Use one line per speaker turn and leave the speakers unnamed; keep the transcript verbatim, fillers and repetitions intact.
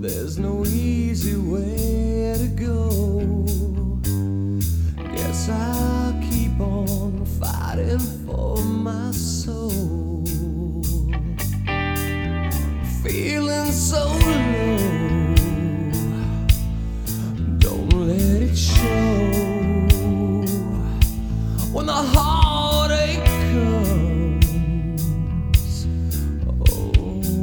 There's no easy way to go. Guess I'll keep on fighting for my soul. Feeling so low, don't let it show. When the heart